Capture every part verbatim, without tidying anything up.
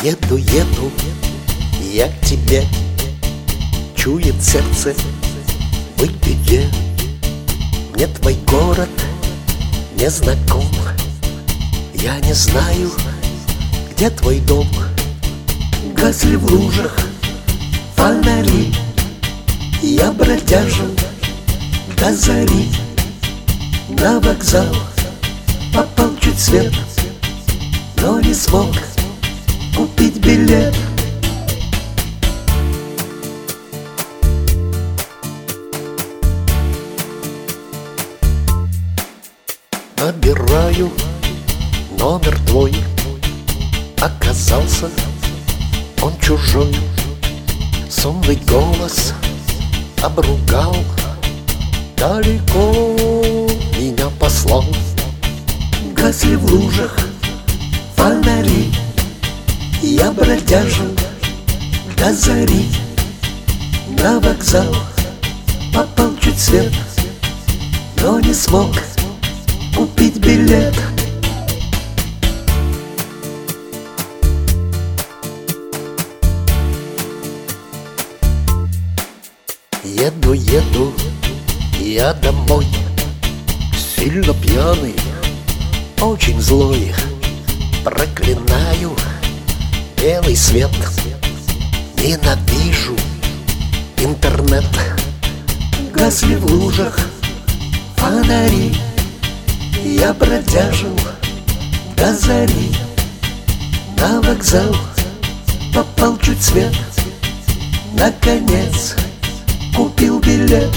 Еду, еду я к тебе, чует сердце быть в беде. Мне твой город не знаком, я не знаю, где твой дом. Гасли в лужах фонари, я бродяжу до зари. На вокзал попал чуть свет, но не смог купить билет. Набираю номер твой, оказался он чужой. Сонный голос обругал, далеко меня послал. Гасли в лужах фонари, я бродяжу до зари. На вокзал попал чуть свет, но не смог купить билет. Еду, еду я домой, сильно пьяный, очень злой. Проклинаю белый свет, ненавижу интернет. Гасли в лужах фонари, я бродяжу до зари. На вокзал попал чуть свет, наконец купил билет.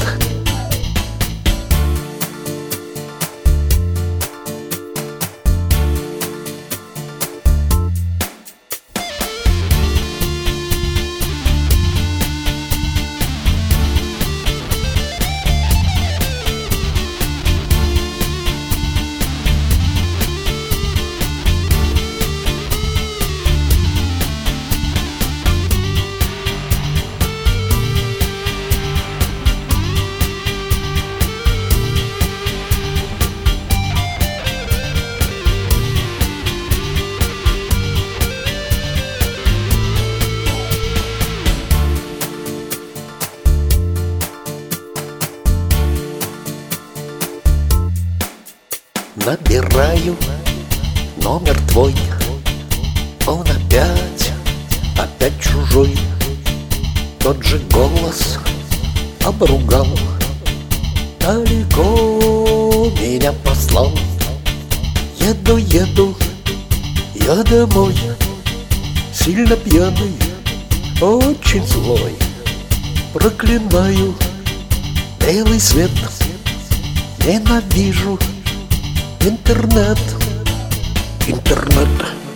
Набираю номер твой, он опять, опять чужой. Тот же голос обругал, далеко меня послал. Еду, еду я домой, сильно пьяный, очень злой. Проклинаю белый свет, ненавижу интернет, интернет.